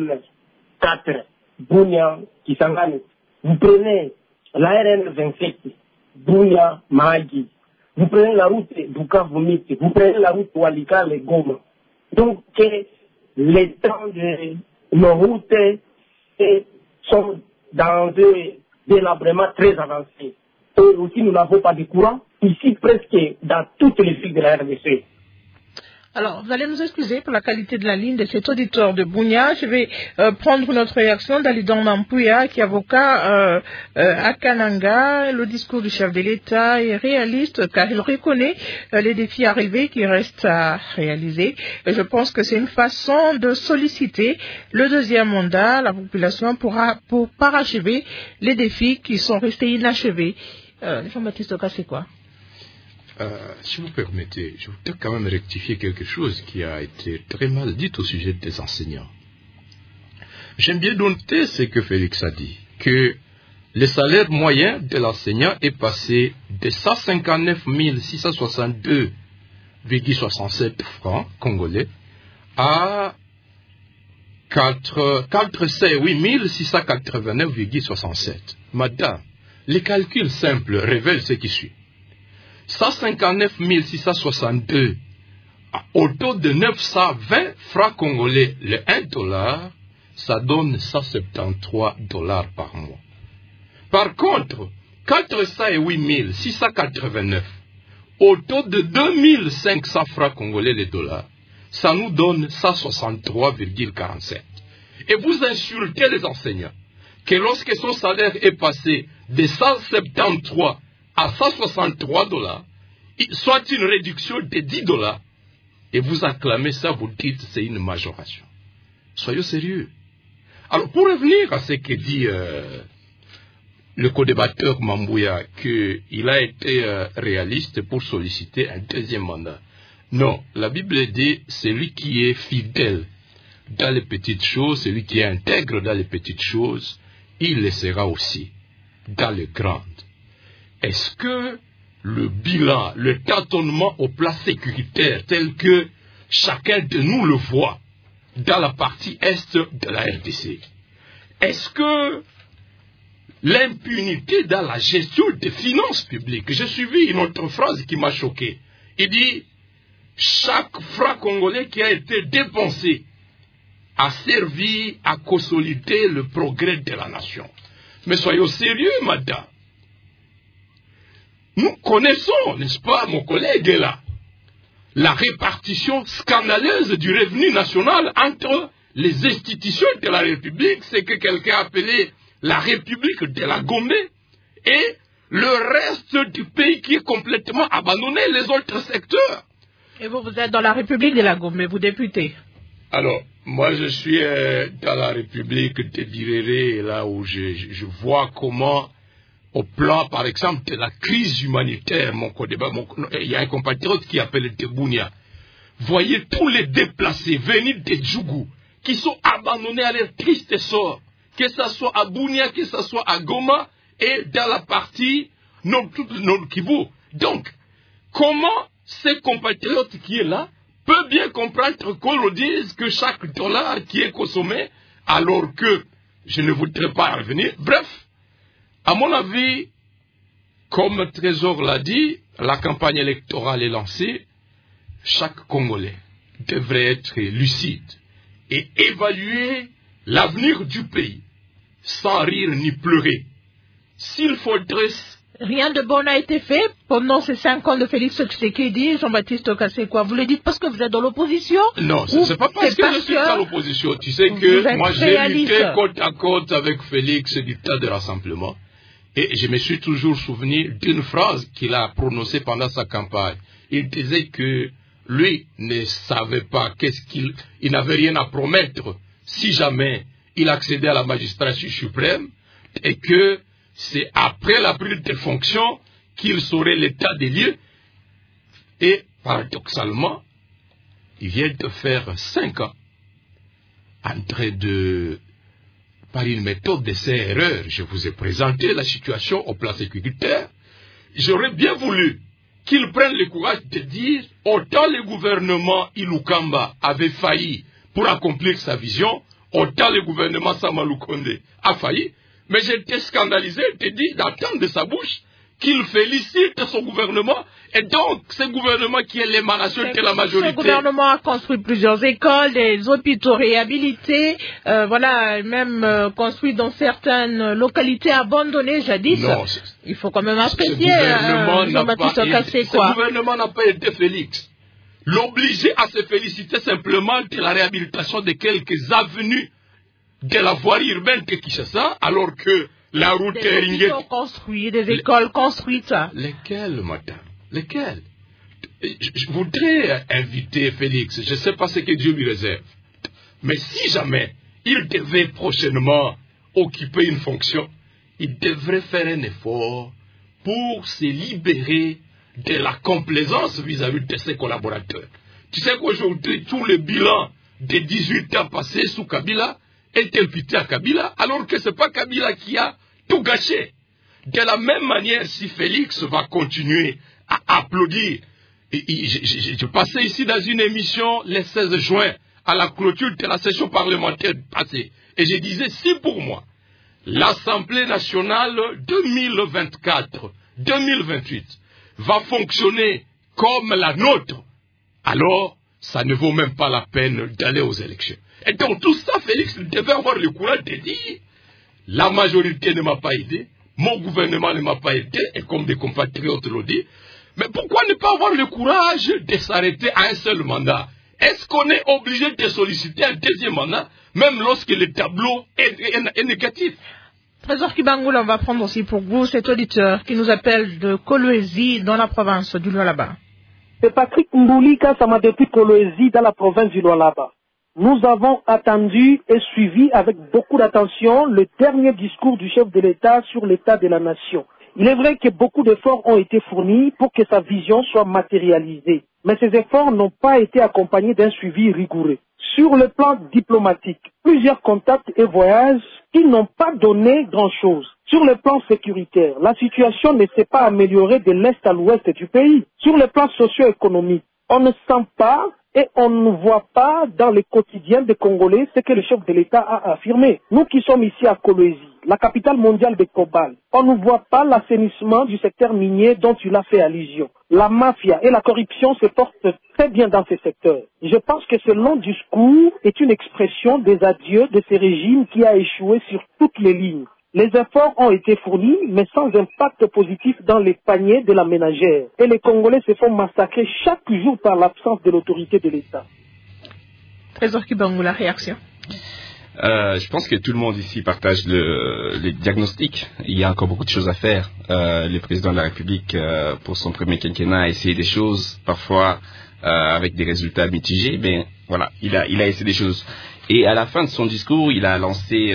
RN4, Bunia, Kisangani. Vous prenez la RN27, Bunia, Mahagi. Vous prenez la route Bukavu-Miti. Vous prenez la route Walikale-Goma. Donc, les temps de nos routes sont dans un délabrement très avancé. Et aussi, nous n'avons pas de courant. Ici, presque dans toutes les villes de la RDC. Alors, vous allez nous excuser pour la qualité de la ligne de cet auditeur de Bunia. Je vais prendre notre réaction d'Alidan Nampuya, qui est avocat à Kananga. Le discours du chef de l'État est réaliste, car il reconnaît les défis arrivés qui restent à réaliser. Et je pense que c'est une façon de solliciter le deuxième mandat, la population, pour parachever les défis qui sont restés inachevés. Jean-Baptiste Oka, c'est quoi? Si vous permettez, je voudrais quand même rectifier quelque chose qui a été très mal dit au sujet des enseignants. J'aime bien noter ce que Félix a dit, que le salaire moyen de l'enseignant est passé de 159 662,67 francs congolais à 408 689,67. Madame, les calculs simples révèlent ce qui suit. 159 662 au taux de 920 francs congolais, le 1 $, ça donne 173 $ par mois. Par contre, 408 689 au taux de 2500 francs congolais le dollar, ça nous donne 163,47. Et vous insultez les enseignants que lorsque son salaire est passé de 173 à 163 $, soit une réduction de 10 $, et vous acclamez ça, vous dites c'est une majoration. Soyons sérieux. Alors, pour revenir à ce que dit le co-débatteur Mambouya, qu'il a été réaliste pour solliciter un deuxième mandat. Non, la Bible dit, celui qui est fidèle dans les petites choses, celui qui est intègre dans les petites choses, il le sera aussi dans les grandes. Est-ce que le bilan, le tâtonnement au plan sécuritaire, tel que chacun de nous le voit dans la partie est de la RDC, est-ce que l'impunité dans la gestion des finances publiques, j'ai suivi une autre phrase qui m'a choqué, il dit, chaque franc congolais qui a été dépensé a servi à consolider le progrès de la nation. Mais soyons sérieux, madame. Nous connaissons, n'est-ce pas, mon collègue est là, la répartition scandaleuse du revenu national entre les institutions de la République, c'est que quelqu'un a appelé la République de la Gombe, et le reste du pays qui est complètement abandonné, les autres secteurs. Et vous êtes dans la République de la Gombe, vous député. Alors, moi je suis dans la République de Birere, là où je vois comment, au plan par exemple de la crise humanitaire, il y a un compatriote qui appelle Tebounia. Voyez tous les déplacés venus de Djougou, qui sont abandonnés à leur triste sort, que ce soit à Bounia, que ce soit à Goma, et dans la partie Nord Kivu. Donc, comment ce compatriote qui est là peut bien comprendre qu'on le dise que chaque dollar qui est consommé, alors que je ne voudrais pas revenir. Bref, à mon avis, comme Trésor l'a dit, la campagne électorale est lancée. Chaque Congolais devrait être lucide et évaluer l'avenir du pays sans rire ni pleurer. S'il faudrait... Rien de bon n'a été fait pendant ces 5 ans de Félix Tshisekedi, Jean-Baptiste Kasekwa. Vous le dites parce que vous êtes dans l'opposition? Non, c'est pas parce que je suis dans l'opposition. Tu sais que moi j'ai lutté côte à côte avec Félix du temps de rassemblement. Et je me suis toujours souvenu d'une phrase qu'il a prononcée pendant sa campagne. Il disait que lui ne savait pas il n'avait rien à promettre si jamais il accédait à la magistrature suprême, et que c'est après la prise de fonction qu'il saurait l'état des lieux. Et paradoxalement, il vient de faire 5 ans en train de, par une méthode de ces erreurs, je vous ai présenté la situation au plan sécuritaire. J'aurais bien voulu qu'il prenne le courage de dire, autant le gouvernement Ilukamba avait failli pour accomplir sa vision, autant le gouvernement Samalou Kondé a failli. Mais j'étais scandalisé d'entendre de sa bouche qu'il félicite son gouvernement, et donc ce gouvernement qui est l'émanation de la majorité. Ce gouvernement a construit plusieurs écoles, des hôpitaux réhabilités, même construit dans certaines localités abandonnées jadis. Non, il faut quand même apprécier Jean-Baptiste Kasekwa. Ce gouvernement n'a pas été Félix. L'obliger à se féliciter simplement de la réhabilitation de quelques avenues de la voirie urbaine de Kinshasa, alors que la route est ringée. Des hôpitaux construits, des écoles construites. Lesquelles, madame? Lesquelles? Je voudrais inviter Félix, je ne sais pas ce que Dieu lui réserve, mais si jamais il devait prochainement occuper une fonction, il devrait faire un effort pour se libérer de la complaisance vis-à-vis de ses collaborateurs. Tu sais qu'aujourd'hui, tout le bilan des 18 ans passés sous Kabila est imputé à Kabila, alors que ce n'est pas Kabila qui a tout gâché. De la même manière, si Félix va continuer à applaudir, je passais ici dans une émission le 16 juin, à la clôture de la session parlementaire passée, et je disais, si pour moi, l'Assemblée nationale 2024-2028 va fonctionner comme la nôtre, alors ça ne vaut même pas la peine d'aller aux élections. Et donc tout ça, Félix devait avoir le courage de dire, la majorité ne m'a pas aidé, mon gouvernement ne m'a pas aidé, et comme des compatriotes l'ont dit, mais pourquoi ne pas avoir le courage de s'arrêter à un seul mandat? Est-ce qu'on est obligé de solliciter un deuxième mandat, même lorsque le tableau est négatif? Trésor Kibangula, on va prendre aussi pour vous cet auditeur qui nous appelle de Kolwezi dans la province du Lualaba. C'est Patrick Mbouli Kassama depuis Kolwezi dans la province du Lualaba. Nous avons attendu et suivi avec beaucoup d'attention le dernier discours du chef de l'État sur l'état de la nation. Il est vrai que beaucoup d'efforts ont été fournis pour que sa vision soit matérialisée. Mais ces efforts n'ont pas été accompagnés d'un suivi rigoureux. Sur le plan diplomatique, plusieurs contacts et voyages qui n'ont pas donné grand-chose. Sur le plan sécuritaire, la situation ne s'est pas améliorée de l'est à l'ouest du pays. Sur le plan socio-économique, on ne sent pas et on ne voit pas dans le quotidien des Congolais ce que le chef de l'État a affirmé. Nous qui sommes ici à Kolwezi, la capitale mondiale des cobalt, on ne voit pas l'assainissement du secteur minier dont il a fait allusion. La mafia et la corruption se portent très bien dans ces secteurs. Je pense que ce long discours est une expression des adieux de ce régime qui a échoué sur toutes les lignes. Les efforts ont été fournis, mais sans impact positif dans les paniers de la ménagère. Et les Congolais se font massacrer chaque jour par l'absence de l'autorité de l'État. Trésor Kibangou, la réaction. Je pense que tout le monde ici partage le diagnostic. Il y a encore beaucoup de choses à faire. Le président de la République, pour son premier quinquennat, a essayé des choses, parfois avec des résultats mitigés, mais voilà, il a essayé des choses. Et à la fin de son discours, il a lancé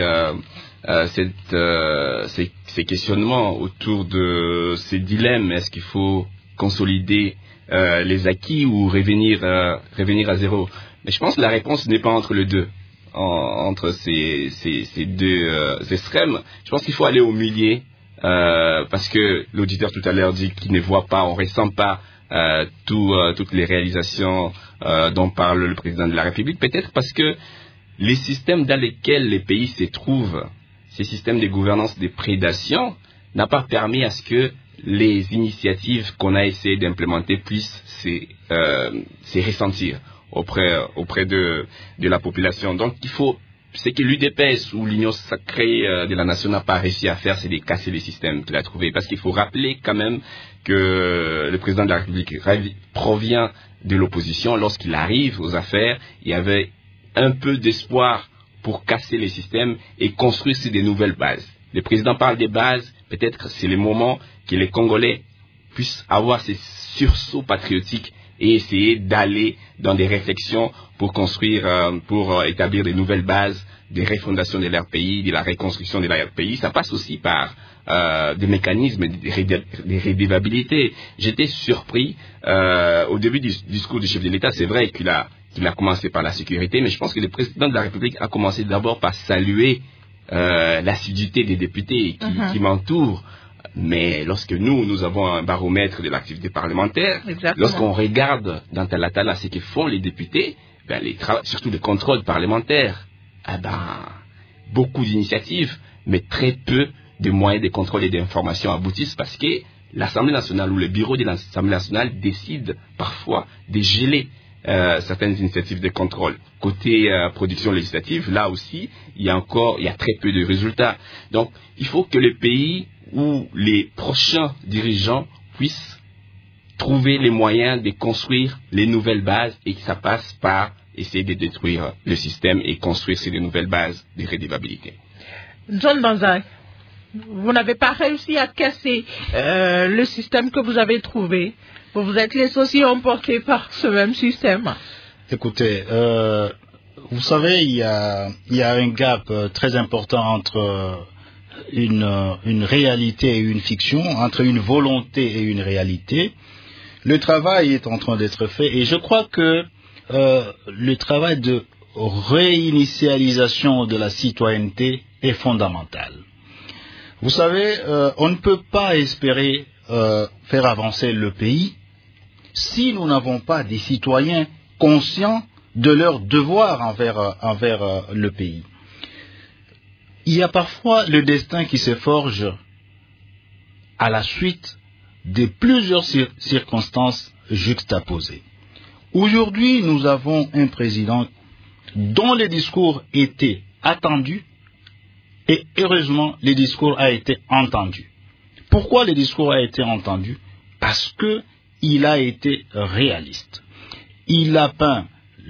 ces questionnements autour de ces dilemmes. Est-ce qu'il faut consolider les acquis ou revenir à zéro? Mais je pense que la réponse n'est pas entre les deux. Entre ces deux extrêmes, je pense qu'il faut aller au milieu, parce que l'auditeur tout à l'heure dit qu'il ne voit pas, on ne ressent pas toutes les réalisations dont parle le président de la République, peut-être parce que les systèmes dans lesquels les pays se trouvent, ces systèmes de gouvernance de prédation, n'a pas permis à ce que les initiatives qu'on a essayé d'implémenter puissent se ressentir auprès de la population. Donc il faut, ce que l'UDPS ou l'Union sacrée de la nation n'a pas réussi à faire, c'est de casser les systèmes qu'il a trouvés. Parce qu'il faut rappeler quand même que le président de la République provient de l'opposition. Lorsqu'il arrive aux affaires, il y avait un peu d'espoir pour casser les systèmes et construire sur des nouvelles bases. Le président parle des bases, peut-être que c'est le moment que les Congolais puissent avoir ces sursauts patriotiques et essayer d'aller dans des réflexions pour construire, pour établir de nouvelles bases, des refondations de leur pays, de la reconstruction de leur pays. Ça passe aussi par des mécanismes de redevabilité. J'étais surpris au début du discours du chef de l'État. C'est vrai qu'il a commencé par la sécurité, mais je pense que le président de la République a commencé d'abord par saluer l'assiduité des députés qui m'entourent. Mais lorsque nous avons un baromètre de l'activité parlementaire, lorsqu'on regarde dans Talatala ce que font les députés, surtout le contrôle parlementaire, beaucoup d'initiatives, mais très peu de moyens de contrôle et d'information aboutissent parce que l'Assemblée nationale ou le bureau de l'Assemblée nationale décide parfois de geler certaines initiatives de contrôle. Côté production législative, là aussi, il y a très peu de résultats. Donc, il faut que le pays où les prochains dirigeants puissent trouver les moyens de construire les nouvelles bases et que ça passe par essayer de détruire le système et construire sur de nouvelles bases de redevabilité. John Banzai, vous n'avez pas réussi à casser le système que vous avez trouvé. Vous vous êtes laissé aussi emporter par ce même système. Écoutez, vous savez, il y a un gap très important entre une réalité et une fiction, entre une volonté et une réalité. Le travail est en train d'être fait et je crois que le travail de réinitialisation de la citoyenneté est fondamental. Vous savez, on ne peut pas espérer faire avancer le pays si nous n'avons pas des citoyens conscients de leurs devoirs envers le pays. Il y a parfois le destin qui se forge à la suite de plusieurs circonstances juxtaposées. Aujourd'hui, nous avons un président dont le discours était attendu et heureusement, le discours a été entendu. Pourquoi le discours a été entendu? Parce que il a été réaliste. Il a peint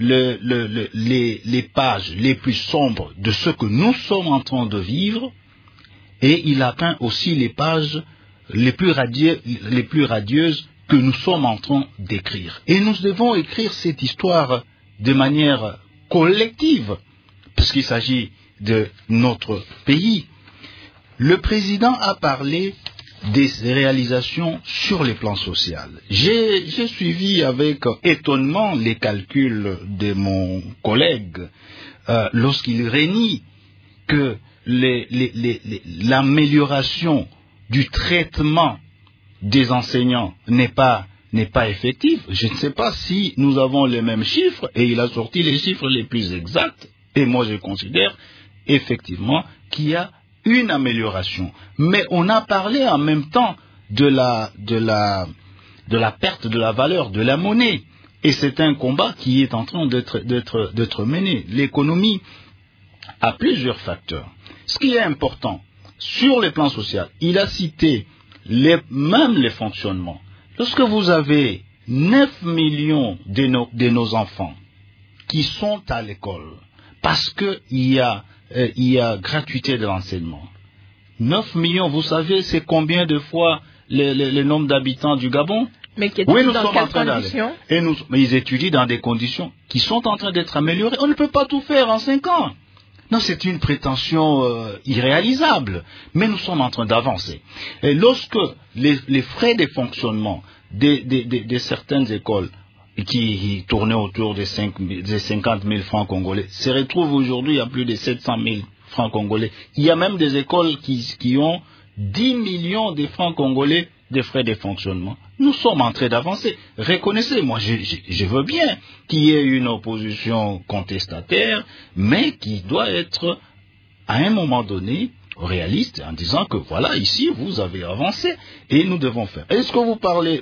les pages les plus sombres de ce que nous sommes en train de vivre et il a peint aussi les pages les plus radieuses que nous sommes en train d'écrire. Et nous devons écrire cette histoire de manière collective parce qu'il s'agit de notre pays. Le président a parlé des réalisations sur les plans sociaux. J'ai suivi avec étonnement les calculs de mon collègue lorsqu'il renie que l'amélioration du traitement des enseignants n'est pas effective. Je ne sais pas si nous avons les mêmes chiffres, et il a sorti les chiffres les plus exacts, et moi je considère effectivement qu'il y a une amélioration. Mais on a parlé en même temps de la perte de la valeur de la monnaie, et c'est un combat qui est en train d'être mené. L'économie a plusieurs facteurs. Ce qui est important, sur le plan social, il a cité même les fonctionnements. Lorsque vous avez 9 millions de nos enfants qui sont à l'école, parce qu'il y a gratuité de l'enseignement, 9 millions, vous savez, c'est combien de fois le nombre d'habitants du Gabon? Mais qui étudient dans quelles conditions? Mais ils étudient dans des conditions qui sont en train d'être améliorées. On ne peut pas tout faire en 5 ans. Non, c'est une prétention irréalisable, mais nous sommes en train d'avancer. Et lorsque les frais de fonctionnement de certaines écoles qui tournaient autour des 50 000 francs congolais se retrouvent aujourd'hui à plus de 700 000 francs congolais. Il y a même des écoles qui ont 10 millions de francs congolais de frais de fonctionnement. Nous sommes en train d'avancer. Reconnaissez, moi je veux bien qu'il y ait une opposition contestataire, mais qui doit être à un moment donné réaliste, en disant que voilà, ici vous avez avancé et nous devons faire. Est-ce que vous parlez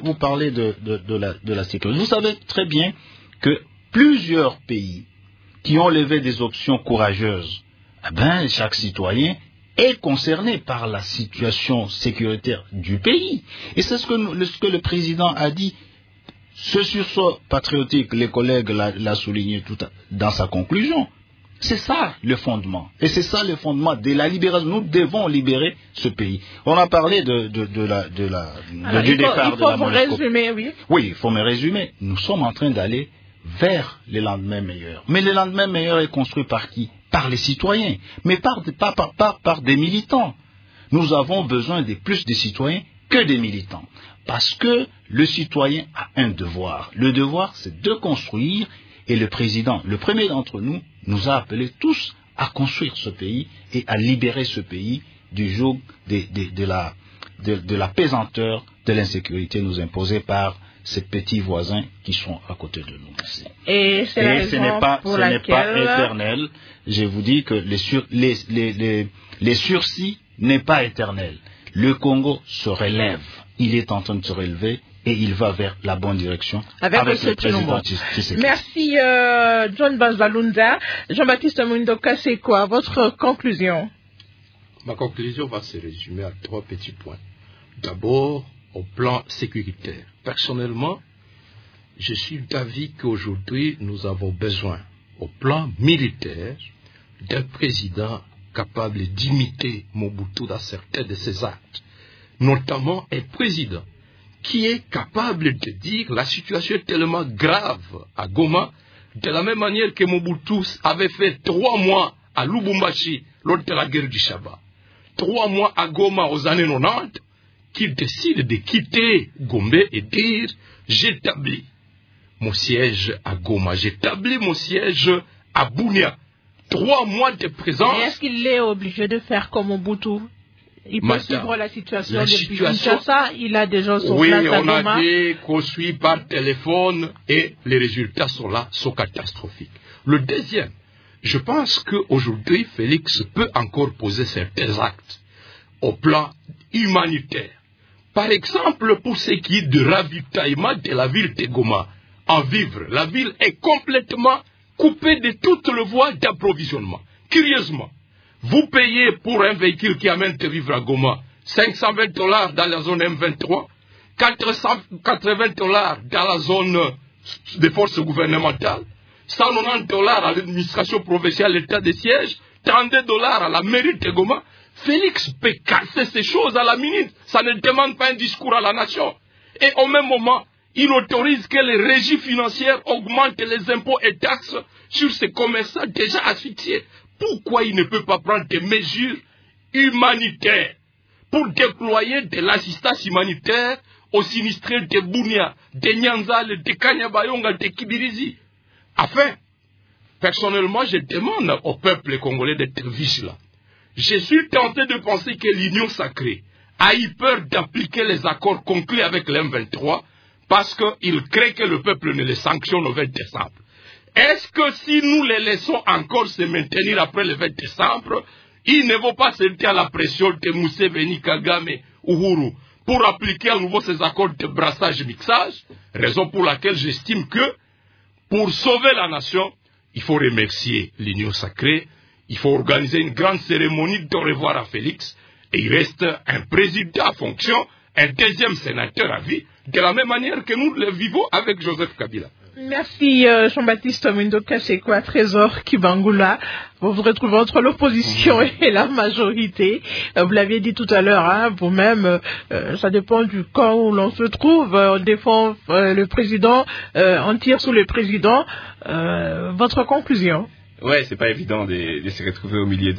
de la sécurité? Vous savez très bien que plusieurs pays qui ont levé des options courageuses, chaque citoyen est concerné par la situation sécuritaire du pays. Et c'est ce que le président a dit. Ce sursaut patriotique, les collègues l'a souligné dans sa conclusion. C'est ça le fondement. Et c'est ça le fondement de la libération. Nous devons libérer ce pays. On a parlé du départ de la monnaie. Oui, il faut me résumer. Nous sommes en train d'aller vers les lendemains meilleurs. Mais le lendemain meilleur est construit par qui? Par les citoyens, mais pas par des militants. Nous avons besoin de plus de citoyens que des militants. Parce que le citoyen a un devoir. Le devoir, c'est de construire, et le président, le premier d'entre nous, nous a appelés tous à construire ce pays et à libérer ce pays du joug de la pesanteur de l'insécurité nous imposée par ces petits voisins qui sont à côté de nous. Et ce n'est pas éternel. Je vous dis que les sursis n'est pas éternel. Le Congo se relève. Il est en train de se relever et il va vers la bonne direction avec le président Tshisekedi. Merci John Bazalunda. Jean-Baptiste Mwindo Kasekwa, votre conclusion? Ma conclusion va se résumer à 3 petits points. D'abord, au plan sécuritaire. Personnellement, je suis d'avis qu'aujourd'hui, nous avons besoin, au plan militaire, d'un président capable d'imiter Mobutu dans certains de ses actes. Notamment un président qui est capable de dire la situation est tellement grave à Goma, de la même manière que Mobutu avait fait 3 mois à Lubumbashi lors de la guerre du Shaba, 3 mois à Goma aux années 90, qu'il décide de quitter Gombe et dire « J'établis mon siège à Goma, j'établis mon siège à Bunia. 3 mois de présence. » Est-ce qu'il est obligé de faire comme Mobutu? Il peut suivre la situation depuis Kinshasa, il a déjà son place à Goma. Oui, on a dit qu'on suit par téléphone et les résultats sont là, sont catastrophiques. Le deuxième, je pense qu'aujourd'hui, Félix peut encore poser certains actes au plan humanitaire. Par exemple, pour ce qui est de ravitaillement de la ville de Goma en vivres, la ville est complètement coupée de toutes les voies d'approvisionnement. Curieusement, vous payez pour un véhicule qui amène de vivre à Goma $520 dans la zone M23, $480 dans la zone des forces gouvernementales, $190 à l'administration provinciale, l'état de siège, $32 à la mairie de Goma. Félix peut casser ces choses à la minute. Ça ne demande pas un discours à la nation. Et au même moment, il autorise que les régies financières augmentent les impôts et taxes sur ces commerçants déjà asphyxiés. Pourquoi il ne peut pas prendre des mesures humanitaires? pour déployer de l'assistance humanitaire aux sinistrés de Bunia, de Nyanzale, de Kanyabayonga, de Kibirizi. Enfin, personnellement, je demande au peuple congolais d'être vigilant. Je suis tenté de penser que l'Union sacrée a eu peur d'appliquer les accords conclus avec l'M23 parce qu'il crée que le peuple ne les sanctionne au 20 décembre. Est-ce que si nous les laissons encore se maintenir après le 20 décembre, ils ne vont pas sentir la pression de Museveni, Kagame, Uhuru pour appliquer à nouveau ces accords de brassage-mixage? Raison pour laquelle j'estime que pour sauver la nation, il faut remercier l'Union sacrée, il faut organiser une grande cérémonie de revoir à Félix, et il reste un président à fonction, un deuxième sénateur à vie, de la même manière que nous le vivons avec Joseph Kabila. Merci Jean-Baptiste Mwindo Kasekwa, Trésor Kibangula. Vous vous retrouvez entre l'opposition et la majorité. Vous l'aviez dit tout à l'heure, hein, vous-même, ça dépend du camp où l'on se trouve. On défend le président, on tire sur le président. Votre conclusion? Ouais, c'est pas évident de se retrouver au milieu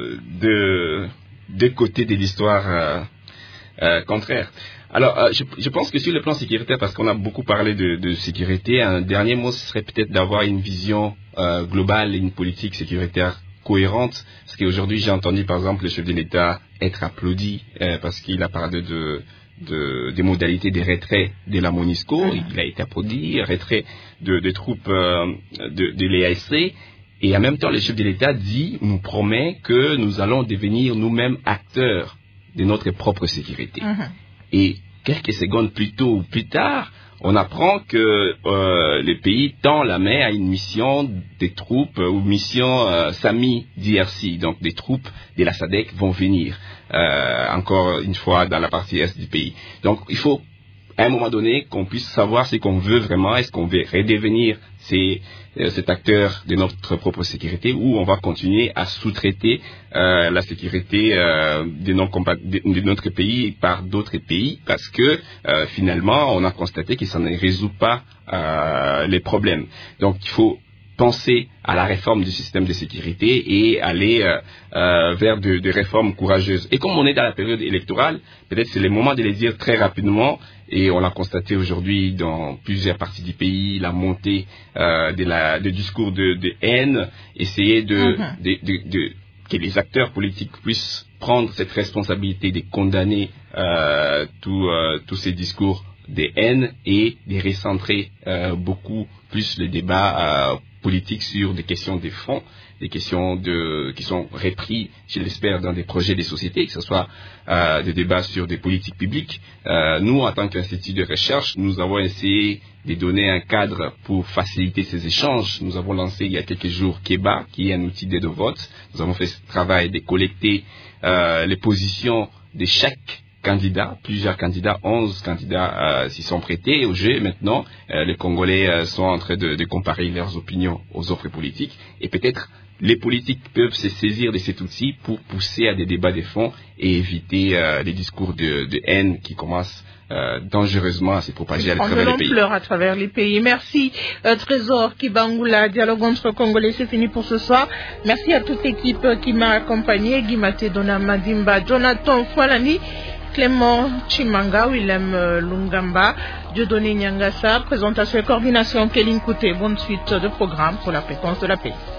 de deux côtés de l'histoire contraire. Alors, je pense que sur le plan sécuritaire, parce qu'on a beaucoup parlé de sécurité, un dernier mot, ce serait peut-être d'avoir une vision globale et une politique sécuritaire cohérente. Parce qu'aujourd'hui, j'ai entendu, par exemple, le chef de l'État être applaudi parce qu'il a parlé des modalités de retrait de la MONUSCO. Il a été applaudi, retrait de troupes de l'EAC. Et en même temps, le chef de l'État nous promet que nous allons devenir nous-mêmes acteurs de notre propre sécurité. Et quelques secondes plus tôt ou plus tard, on apprend que le pays tend la main à une mission des troupes ou mission SAMI DRC, donc des troupes de la SADC vont venir encore une fois dans la partie est du pays. Donc il faut à un moment donné qu'on puisse savoir ce qu'on veut vraiment. Est-ce qu'on veut redevenir cet acteur de notre propre sécurité ou on va continuer à sous-traiter la sécurité de notre pays par d'autres pays parce que finalement on a constaté que ça ne résout pas les problèmes. Donc il faut penser à la réforme du système de sécurité et aller vers de réformes courageuses. Et comme on est dans la période électorale, peut-être c'est le moment de les dire très rapidement, et on l'a constaté aujourd'hui dans plusieurs parties du pays, la montée de discours de haine, essayer que les acteurs politiques puissent prendre cette responsabilité de condamner tous ces discours de haine et de recentrer beaucoup plus le débat politique sur des questions de fond, des questions qui sont reprises, je l'espère, dans des projets de société, que ce soit des débats sur des politiques publiques. Nous, en tant qu'institut de recherche, nous avons essayé de donner un cadre pour faciliter ces échanges. Nous avons lancé il y a quelques jours Keba, qui est un outil d'aide au vote. Nous avons fait ce travail de collecter les positions de chaque candidat, plusieurs candidats, 11 candidats s'y sont prêtés au jeu. Maintenant, les Congolais sont en train de comparer leurs opinions aux offres politiques et peut-être les politiques peuvent se saisir de cet outil pour pousser à des débats de fond et éviter les discours de haine qui commencent dangereusement à se propager à travers les pays. À travers les pays. Merci Trésor Kibangula, dialogue entre Congolais, c'est fini pour ce soir. Merci à toute l'équipe qui m'a accompagné, Guy Maté, Dona Madimba, Jonathan Foualani, Clément Chimanga, Willem Lungamba, Dieudonné Nyangassa, présentation et coordination Kéline Kouté. Bonne suite de programme pour la fréquence de la paix.